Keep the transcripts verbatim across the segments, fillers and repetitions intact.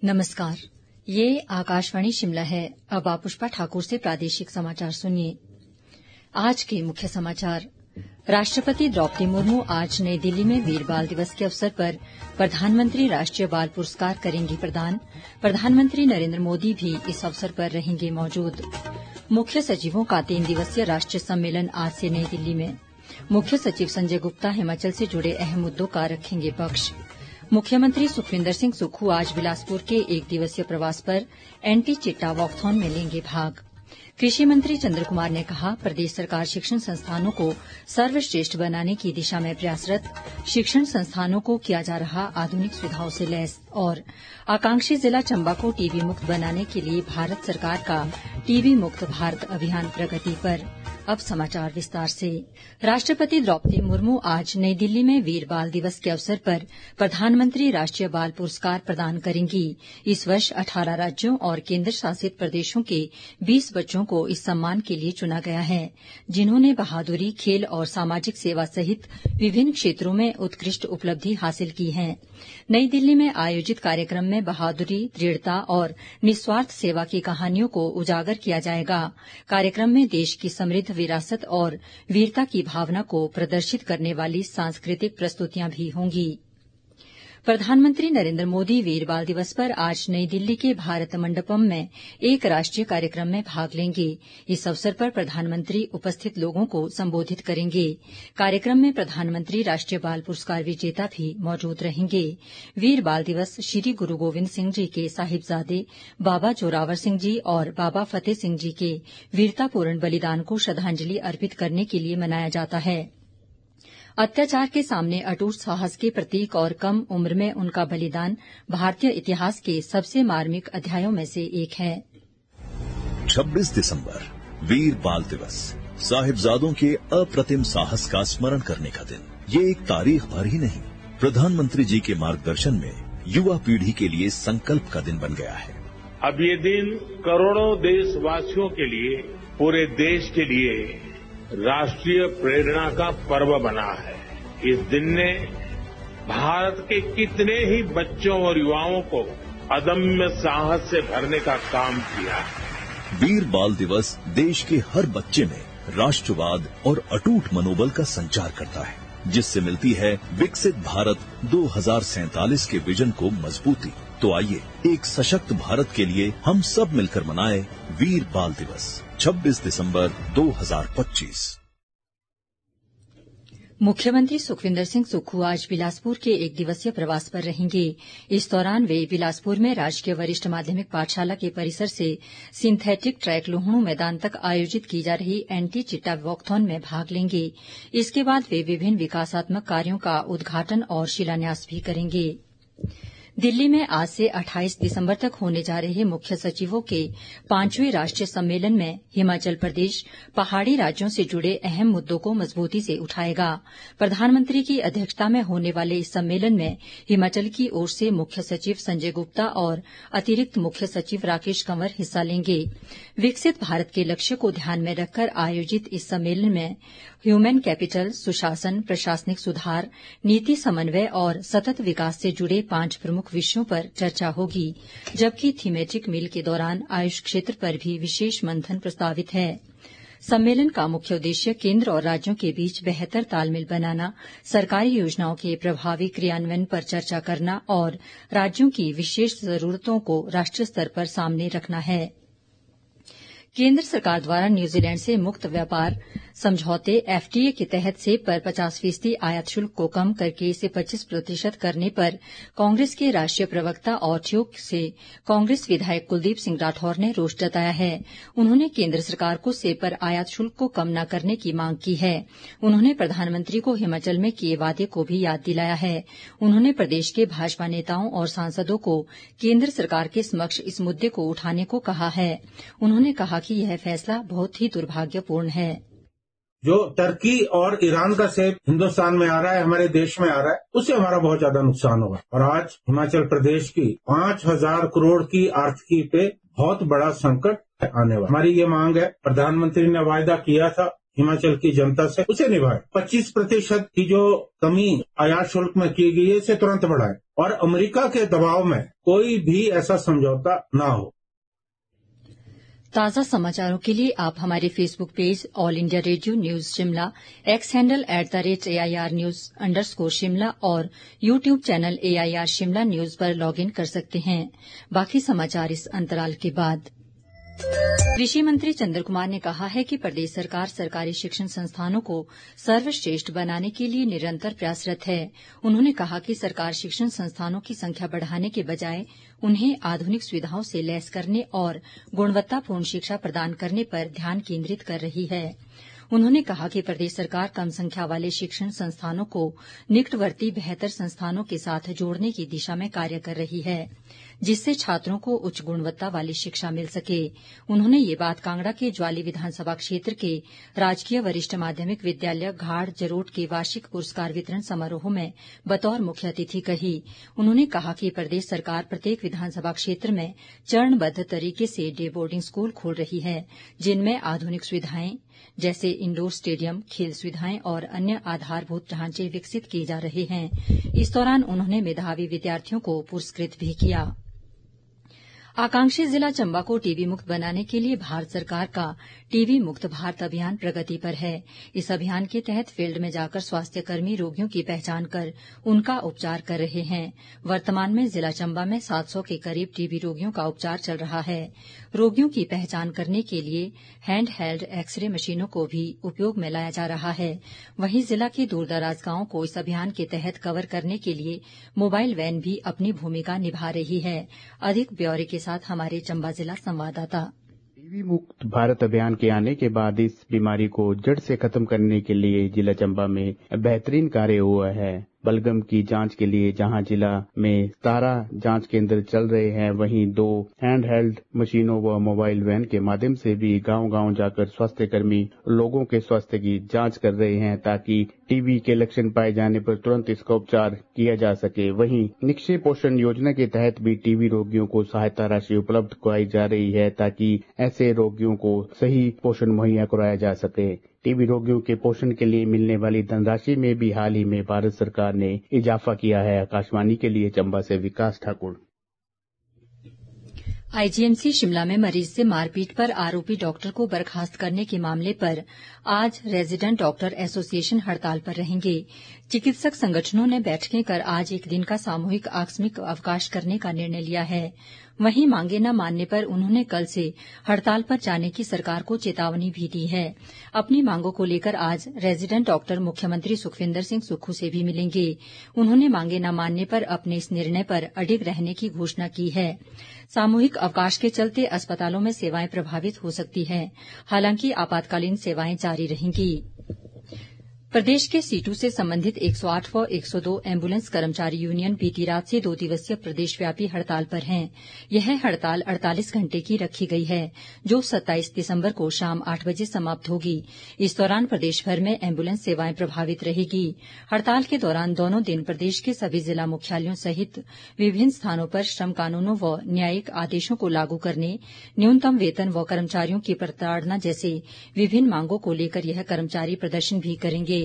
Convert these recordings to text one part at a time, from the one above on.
नमस्कार, ये आकाशवाणी शिमला है। अब आप पुष्पा ठाकुर से प्रादेशिक समाचार सुनिए। आज के मुख्य समाचार। राष्ट्रपति द्रौपदी मुर्मू आज नई दिल्ली में वीर बाल दिवस के अवसर पर प्रधानमंत्री राष्ट्रीय बाल पुरस्कार करेंगी प्रदान। प्रधानमंत्री नरेंद्र मोदी भी इस अवसर पर रहेंगे मौजूद। मुख्य सचिवों का तीन दिवसीय राष्ट्रीय सम्मेलन आज से नई दिल्ली में। मुख्य सचिव संजय गुप्ता हिमाचल से जुड़े अहम मुद्दों का रखेंगे पक्ष। मुख्यमंत्री सुखविंदर सिंह सुक्खू आज बिलासपुर के एक दिवसीय प्रवास पर एंटी चिट्टा वॉकथॉन में लेंगे भाग। कृषि मंत्री चंद्र कुमार ने कहा, प्रदेश सरकार शिक्षण संस्थानों को सर्वश्रेष्ठ बनाने की दिशा में प्रयासरत। शिक्षण संस्थानों को किया जा रहा आधुनिक सुविधाओं से लैस। और आकांक्षी जिला चंबा को टीबी मुक्त बनाने के लिए भारत सरकार का टीबी मुक्त भारत अभियान प्रगति पर। अब समाचार विस्तार से। राष्ट्रपति द्रौपदी मुर्मू आज नई दिल्ली में वीर बाल दिवस के अवसर पर प्रधानमंत्री राष्ट्रीय बाल पुरस्कार प्रदान करेंगी। इस वर्ष अठारह राज्यों और केंद्र शासित प्रदेशों के बीस बच्चों को इस सम्मान के लिए चुना गया है, जिन्होंने बहादुरी, खेल और सामाजिक सेवा सहित विभिन्न क्षेत्रों में उत्कृष्ट उपलब्धि हासिल की है। नई दिल्ली में आयोजित कार्यक्रम में बहादुरी, दृढ़ता और निस्वार्थ सेवा की कहानियों को उजागर किया जाएगा। कार्यक्रम में देश की समृद्ध विरासत और वीरता की भावना को प्रदर्शित करने वाली सांस्कृतिक प्रस्तुतियां भी होंगी। प्रधानमंत्री नरेंद्र मोदी वीर बाल दिवस पर आज नई दिल्ली के भारत मंडपम में एक राष्ट्रीय कार्यक्रम में भाग लेंगे। इस अवसर पर प्रधानमंत्री उपस्थित लोगों को संबोधित करेंगे। कार्यक्रम में प्रधानमंत्री राष्ट्रीय बाल पुरस्कार विजेता भी मौजूद रहेंगे। वीर बाल दिवस श्री गुरु गोविंद सिंह जी के साहिबजादे बाबा जोरावर सिंह जी और बाबा फतेह सिंह जी के वीरतापूर्ण बलिदान को श्रद्धांजलि अर्पित करने के लिए मनाया जाता है। अत्याचार के सामने अटूट साहस के प्रतीक और कम उम्र में उनका बलिदान भारतीय इतिहास के सबसे मार्मिक अध्यायों में से एक है। छब्बीस दिसंबर वीर बाल दिवस, साहिबजादों के अप्रतिम साहस का स्मरण करने का दिन। ये एक तारीख भर ही नहीं, प्रधानमंत्री जी के मार्गदर्शन में युवा पीढ़ी के लिए संकल्प का दिन बन गया है। अब ये दिन करोड़ों देशवासियों के लिए, पूरे देश के लिए राष्ट्रीय प्रेरणा का पर्व बना है। इस दिन ने भारत के कितने ही बच्चों और युवाओं को अदम्य साहस से भरने का काम किया है। वीर बाल दिवस देश के हर बच्चे में राष्ट्रवाद और अटूट मनोबल का संचार करता है, जिससे मिलती है विकसित भारत दो हज़ार सैंतालीस के विजन को मजबूती। तो आइए एक सशक्त भारत के लिए हम सब मिलकर मनाएं वीर बाल दिवस, छब्बीस दिसंबर दो हज़ार पच्चीस। मुख्यमंत्री सुखविंदर सिंह सुक्खू आज बिलासपुर के एक दिवसीय प्रवास पर रहेंगे। इस दौरान वे बिलासपुर में राजकीय वरिष्ठ माध्यमिक पाठशाला के परिसर से सिंथेटिक ट्रैक लुहणु मैदान तक आयोजित की जा रही एंटी चिट्टा वॉकथॉन में भाग लेंगे। इसके बाद वे विभिन्न विकासात्मक कार्यों का उद्घाटन और शिलान्यास भी करेंगे। दिल्ली में आज से अट्ठाईस दिसंबर तक होने जा रहे मुख्य सचिवों के पांचवें राष्ट्रीय सम्मेलन में हिमाचल प्रदेश पहाड़ी राज्यों से जुड़े अहम मुद्दों को मजबूती से उठाएगा। प्रधानमंत्री की अध्यक्षता में होने वाले इस सम्मेलन में हिमाचल की ओर से मुख्य सचिव संजय गुप्ता और अतिरिक्त मुख्य सचिव राकेश कंवर हिस्सा लेंगे। विकसित भारत के लक्ष्य को ध्यान में रखकर आयोजित इस सम्मेलन में ह्यूमन कैपिटल, सुशासन, प्रशासनिक सुधार, नीति समन्वय और सतत विकास से जुड़े पांच प्रमुख विषयों पर चर्चा होगी, जबकि थीमेटिक मील के दौरान आयुष क्षेत्र पर भी विशेष मंथन प्रस्तावित है। सम्मेलन का मुख्य उद्देश्य केंद्र और राज्यों के बीच बेहतर तालमेल बनाना, सरकारी योजनाओं के प्रभावी क्रियान्वयन पर चर्चा करना और राज्यों की विशेष जरूरतों को राष्ट्रीय स्तर पर सामने रखना है। केंद्र सरकार द्वारा न्यूजीलैंड से मुक्त व्यापार समझौते एफटीए के तहत सेब पर पचास फीसदी आयात शुल्क को कम करके इसे पच्चीस प्रतिशत करने पर कांग्रेस के राष्ट्रीय प्रवक्ता और ठियोग से कांग्रेस विधायक कुलदीप सिंह राठौर ने रोष जताया है। उन्होंने केंद्र सरकार को सेब पर आयात शुल्क को कम न करने की मांग की है। उन्होंने प्रधानमंत्री को हिमाचल में किए वादे को भी याद दिलाया है। उन्होंने प्रदेश के भाजपा नेताओं और सांसदों को केंद्र सरकार के समक्ष इस मुद्दे को उठाने को कहा है। उन्होंने कहा कि यह फैसला बहुत ही दुर्भाग्यपूर्ण है। जो टर्की और ईरान का सेब हिंदुस्तान में आ रहा है, हमारे देश में आ रहा है, उससे हमारा बहुत ज्यादा नुकसान होगा। और आज हिमाचल प्रदेश की पांच हजार करोड़ की आर्थिकी पे बहुत बड़ा संकट आने वाला। हमारी ये मांग है, प्रधानमंत्री ने वायदा किया था हिमाचल की जनता से, उसे निभाए। पच्चीस प्रतिशत की जो कमी आयात शुल्क में की गई है इसे तुरंत बढ़ाए और अमेरिका के दबाव में कोई भी ऐसा समझौता ना हो। ताज़ा समाचारों के लिए आप हमारे Facebook page All India Radio News Shimla, X handle at the rate A I R news underscore Shimla और YouTube channel A I R Shimla news पर लॉग इन कर सकते हैं। बाकी समाचार इस अंतराल के बाद। कृषि मंत्री चंद्र कुमार ने कहा है कि प्रदेश सरकार सरकारी शिक्षण संस्थानों को सर्वश्रेष्ठ बनाने के लिए निरंतर प्रयासरत है। उन्होंने कहा कि सरकार शिक्षण संस्थानों की संख्या बढ़ाने के बजाय उन्हें आधुनिक सुविधाओं से लैस करने और गुणवत्तापूर्ण शिक्षा प्रदान करने पर ध्यान केंद्रित कर रही है। उन्होंने कहा कि प्रदेश सरकार कम संख्या वाले शिक्षण संस्थानों को निकटवर्ती बेहतर संस्थानों के साथ जोड़ने की दिशा में कार्य कर रही है, जिससे छात्रों को उच्च गुणवत्ता वाली शिक्षा मिल सके। उन्होंने ये बात कांगड़ा के ज्वाली विधानसभा क्षेत्र के राजकीय वरिष्ठ माध्यमिक विद्यालय घाड़ जरोट के वार्षिक पुरस्कार वितरण समारोह में बतौर मुख्य अतिथि कही। उन्होंने कहा कि प्रदेश सरकार प्रत्येक विधानसभा क्षेत्र में चरणबद्ध तरीके से डे बोर्डिंग स्कूल खोल रही है, जिनमें आधुनिक सुविधाएं जैसे इंडोर स्टेडियम, खेल सुविधाएं और अन्य आधारभूत ढांचे विकसित किए जा रहे हैं। इस दौरान उन्होंने मेधावी विद्यार्थियों को पुरस्कृत भी किया। आकांक्षी जिला चंबा को टीबी मुक्त बनाने के लिए भारत सरकार का टीबी मुक्त भारत अभियान प्रगति पर है। इस अभियान के तहत फील्ड में जाकर स्वास्थ्य कर्मी रोगियों की पहचान कर उनका उपचार कर रहे हैं। वर्तमान में जिला चंबा में सात सौ के करीब टीबी रोगियों का उपचार चल रहा है। रोगियों की पहचान करने के लिए हैंड हेल्ड एक्सरे मशीनों को भी उपयोग में लाया जा रहा है। वहीं जिला के दूरदराज गांवों को इस अभियान के तहत कवर करने के लिए मोबाइल वैन भी अपनी भूमिका निभा रही है। अधिक ब्यौरे के साथ हमारे चंबा जिला संवाददाता। टीबी मुक्त भारत अभियान के आने के बाद इस बीमारी को जड़ से खत्म करने के लिए जिला चंबा में बेहतरीन कार्य हुआ है। बलगम की जांच के लिए जहां जिला में सतारह जांच केंद्र चल रहे हैं, वहीं दो हैंड हेल्ड मशीनों व मोबाइल वैन के माध्यम से भी गांव-गांव जाकर स्वास्थ्य कर्मी लोगों के स्वास्थ्य की जांच कर रहे हैं, ताकि टीबी के लक्षण पाए जाने पर तुरंत इसका उपचार किया जा सके। वहीं निक्षय पोषण योजना के तहत भी टीबी रोगियों को सहायता राशि उपलब्ध कराई जा रही है, ताकि ऐसे रोगियों को सही पोषण मुहैया कराया जा सके। टीबी रोगियों के पोषण के लिए मिलने वाली धनराशि में भी हाल ही में भारत सरकार ने इजाफा किया है। आकाशवाणी के लिए चंबा से विकास ठाकुर। आईजीएमसी शिमला में मरीज से मारपीट पर आरोपी डॉक्टर को बर्खास्त करने के मामले पर आज रेजिडेंट डॉक्टर एसोसिएशन हड़ताल पर रहेंगे। चिकित्सक संगठनों ने बैठकें कर आज एक दिन का सामूहिक आकस्मिक अवकाश करने का निर्णय लिया है। वहीं मांगे न मानने पर उन्होंने कल से हड़ताल पर जाने की सरकार को चेतावनी भी दी है। अपनी मांगों को लेकर आज रेजिडेंट डॉक्टर मुख्यमंत्री सुखविंदर सिंह सुक्खू से भी मिलेंगे। उन्होंने मांगे न मानने पर अपने इस निर्णय पर अडिग रहने की घोषणा की है। सामूहिक अवकाश के चलते अस्पतालों में सेवाएं प्रभावित हो सकती हैं। हालांकि आपातकालीन सेवाएं जारी रहेंगी। प्रदेश के सीटू से संबंधित एक सौ आठ व एक सौ दो एम्बुलेंस कर्मचारी यूनियन बीती रात से दो दिवसीय प्रदेशव्यापी हड़ताल पर हैं। यह हड़ताल अड़तालीस घंटे की रखी गई है, जो सत्ताईस दिसंबर को शाम आठ बजे समाप्त होगी। इस दौरान प्रदेश भर में एम्बुलेंस सेवाएं प्रभावित रहेगी। हड़ताल के दौरान दोनों दिन प्रदेश के सभी जिला मुख्यालयों सहित विभिन्न स्थानों पर श्रम कानूनों व न्यायिक आदेशों को लागू करने, न्यूनतम वेतन व कर्मचारियों की प्रताड़ना जैसे विभिन्न मांगों को लेकर यह कर्मचारी प्रदर्शन भी करेंगे।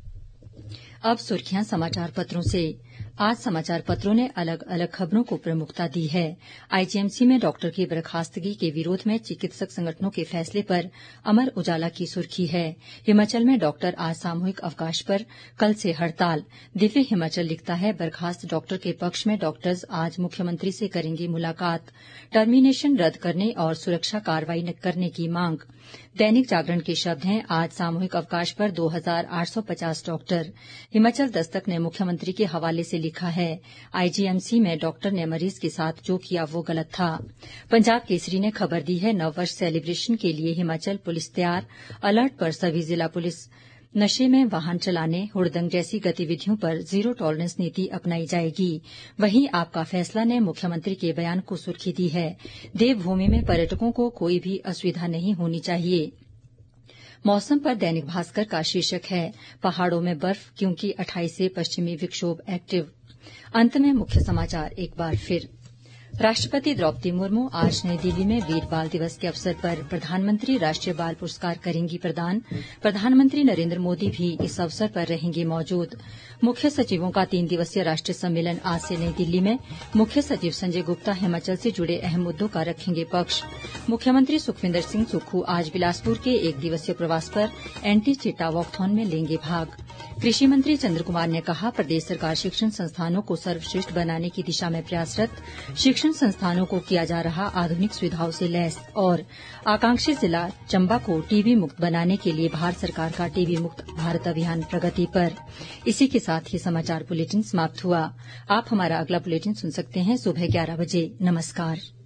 अब सुर्खियां समाचार पत्रों से। आज समाचार पत्रों ने अलग अलग खबरों को प्रमुखता दी है। आईजीएमसी में डॉक्टर की बर्खास्तगी के विरोध में चिकित्सक संगठनों के फैसले पर अमर उजाला की सुर्खी है, हिमाचल में डॉक्टर आज सामूहिक अवकाश पर, कल से हड़ताल। दिव्य हिमाचल लिखता है, बर्खास्त डॉक्टर के पक्ष में डॉक्टर्स आज मुख्यमंत्री से करेंगे मुलाकात, टर्मिनेशन रद्द करने और सुरक्षा कार्रवाई करने की मांग। दैनिक जागरण के शब्द हैं, आज सामूहिक अवकाश पर दो हजार आठ सौ पचास डॉक्टर। हिमाचल दस्तक ने मुख्यमंत्री के हवाले से लिखा है, आईजीएमसी में डॉक्टर ने मरीज के साथ जो किया वो गलत था। पंजाब केसरी ने खबर दी है, नववर्ष सेलिब्रेशन के लिए हिमाचल पुलिस तैयार, अलर्ट पर सभी जिला पुलिस। नशे में वाहन चलाने, हुड़दंग जैसी गतिविधियों पर जीरो टॉलरेंस नीति अपनाई जाएगी। वहीं आपका फैसला ने मुख्यमंत्री के बयान को सुर्खी दी है, देवभूमि में पर्यटकों को कोई भी असुविधा नहीं होनी चाहिए। मौसम पर दैनिक भास्कर का शीर्षक है, पहाड़ों में बर्फ क्योंकि अट्ठाईस से पश्चिमी विक्षोभ एक्टिव। अंत में मुख्य समाचार एक बार फिर। राष्ट्रपति द्रौपदी मुर्मू आज नई दिल्ली में वीर बाल दिवस के अवसर पर प्रधानमंत्री राष्ट्रीय बाल पुरस्कार करेंगी प्रदान। प्रधानमंत्री नरेंद्र मोदी भी इस अवसर पर रहेंगे मौजूद। मुख्य सचिवों का तीन दिवसीय राष्ट्रीय सम्मेलन आज से नई दिल्ली में। मुख्य सचिव संजय गुप्ता हिमाचल से जुड़े अहम मुद्दों का रखेंगे पक्ष। मुख्यमंत्री सुखविंदर सिंह सुक्खू आज बिलासपुर के एक दिवसीय प्रवास पर एंटी चिट्टा वॉकथॉन में लेंगे भाग। कृषि मंत्री चंद्र कुमार ने कहा, प्रदेश सरकार शिक्षण संस्थानों को सर्वश्रेष्ठ बनाने की दिशा में प्रयासरत। शिक्षण संस्थानों को किया जा रहा आधुनिक सुविधाओं से लैस। और आकांक्षी जिला चंबा को टीबी मुक्त बनाने के लिए भारत सरकार का टीबी मुक्त भारत अभियान प्रगति पर। इसी के साथ ही समाचार बुलेटिन समाप्त हुआ। आप हमारा अगला बुलेटिन सुन सकते हैं सुबह ग्यारह बजे। नमस्कार।